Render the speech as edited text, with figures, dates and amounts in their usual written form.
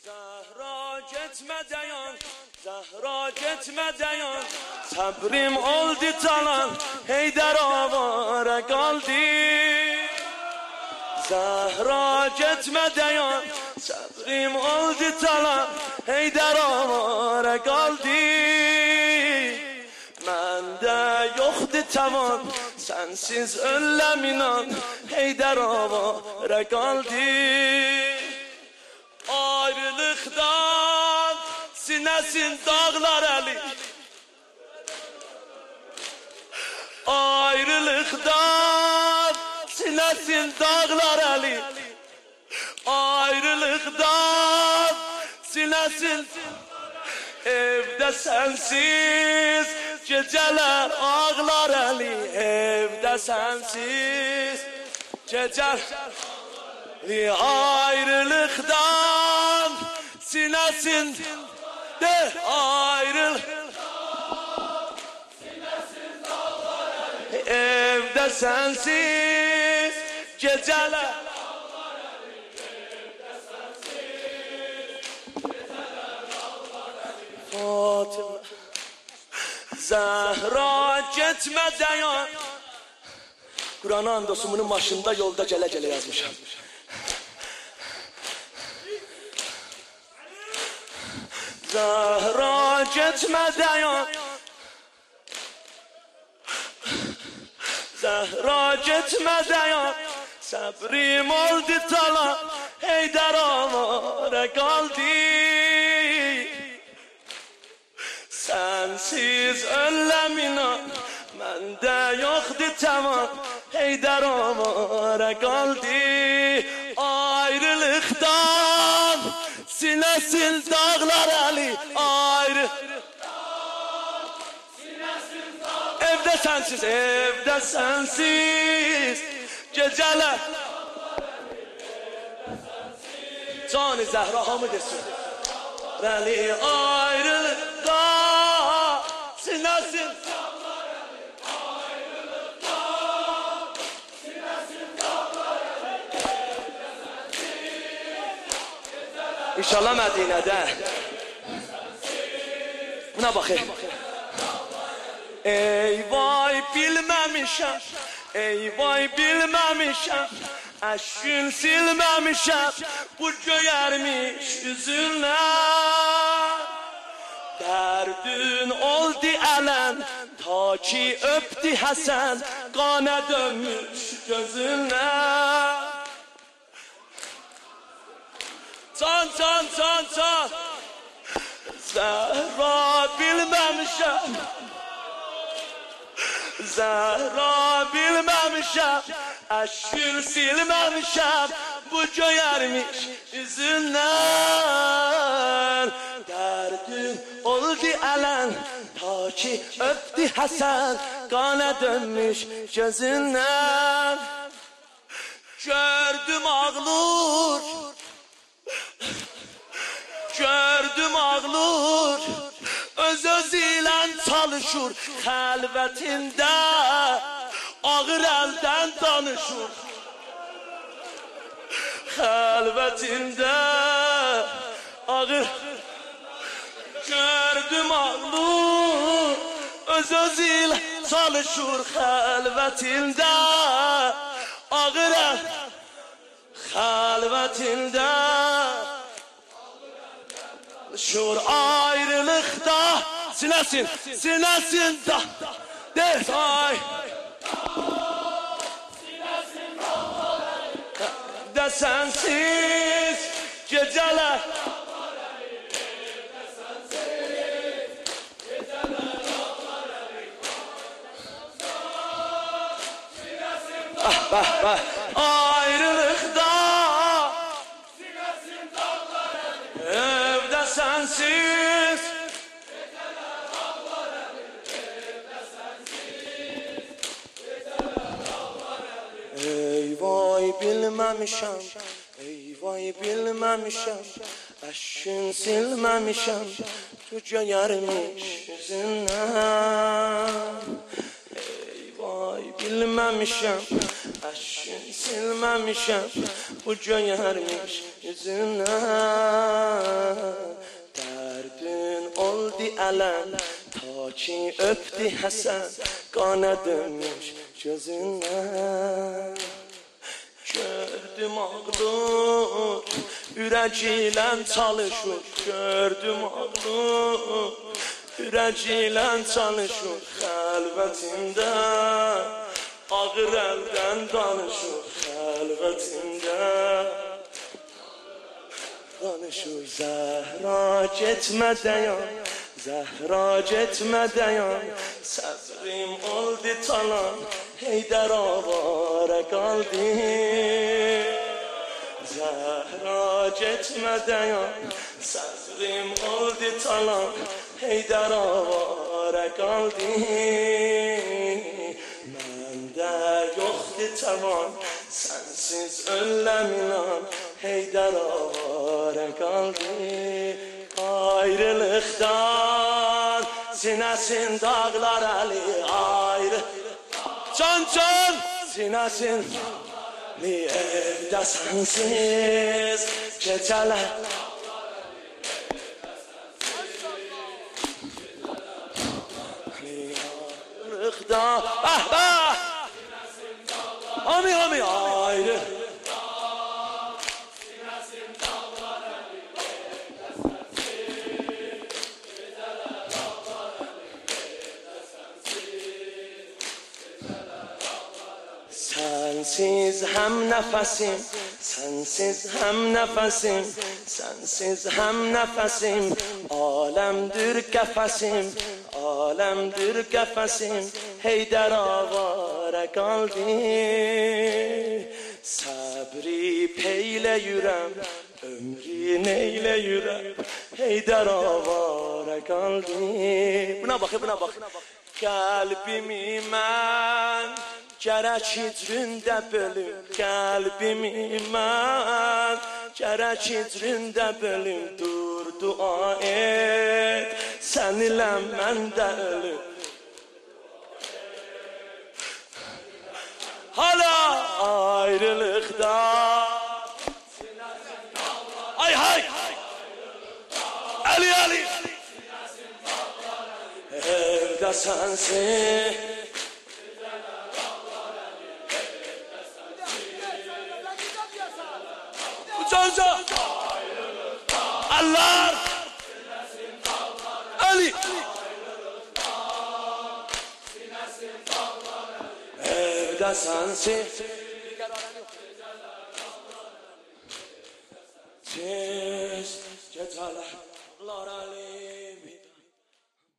Zahra gitme dayan, Zahra gitme dayan. Sabrim oldu talan, Heydar avara kaldı. Zahra gitme dayan, sabrim oldu talan, Heydar avara kaldı. Mende yoktu tavan, sensiz ölem inan, Heydar avara kaldı. Ayrılıktan sinesin dağlar eli, ayrılıktan sinesin dağlar eli, ayrılıktan sinesin. Evde sensiz geceler ağlar eli, evde sensiz geceler. Ayrılıktan sinesin de ayrıl. Evde sensiz geceler. Fatıma Zahra gitme dayan. Kur'an-ı Andosumu'nun başında yolda cele cele yazmışım. Zahra gitme dayan, Zahra gitme dayan. Sabrim oldu talan, Heydar avara kaldı. Sensiz ölem inan, mende yoktu tavan, Heydar avara kaldı. Ayrılıktan sinesin dağlar eli, ayrı. Evde sensiz, evde sensiz geceler. Can-ı Zehra hamı desin. Veli ayrılıkta sinesin. İnşallah Medine'de. Buna bakayım. Ey vay bilmemişim, ey vay bilmemişim, aşkın silmemişim bu göyermiş yüzüne. Derdin oldu elen, ta ki öptü Hasan, kana dönmüş gözüne. Can can can can Zahra bilmemişim, Zahra bilmemişim, aşkın silmemişim bu göyermiş yüzünden. Derdin oldu elen, ta ki öptü Hasan, kana dönmüş gözünden. Gördüm ağlur, gördüm ağlur, öz ile çalışır, xəlvətində ağır elden danışır. Xəlvətində ağır. Gördüm ağlur, öz ile çalışır, xəlvətində ağır el. Xəlvətində şur ayrılıkta sinesin, sinesin da de ay. De sensiz geceler. Ah bah bah ayrılıkta evde sensiz. Ey vay bilmemişim, ey vay bilmemişim, aşkın silmemişim tu göyermiş yüzünden. Ey vay bilmemişim, aşkın silmemişim bu göyermiş yüzünden. ələn, ta ki öpdü Həsən, qana dönmüş gözündən. Gördüm ağlır, ürək ilə çalışır, gördüm ağlır, ürək ilə çalışır, xəlvətində, ağır əldən danışır, xəlvətində. Danışır Zəhra getmə dayan, Zəhra getmə dayan, səbrim oldu talan, Heydər avara qaldı. Zəhra getmə dayan, səbrim oldu talan, Heydər avara qaldı. Məndə yoxdur təvan, sənsiz öləm inan, Heydər avara qaldı. Ayrılıqdan sinəsin dağlar əli, ayrı can sinəsin evdə sənsiz gecələr. Ayrılıqdan hami ayrı Sensiz hem nefesim, sensiz hem nefesim, sensiz hem nefesim, alemdir kefesim, alemdir kefesim, Heydər avara qaldı. Səbri peyle yürəm, ömrü neyle yürəm, Heydər avara qaldı. Buna bak. Kalbimi mən gərək hicrində bölüm, qəlbimi mən gərək hicrində bölüm. Dur dua et, sən ilə mən də ölüm. Hala ayrılıqda ay Ali evdə sənsin. Ucanca Allah Ali evdə sənsin. Tez gecələr Ali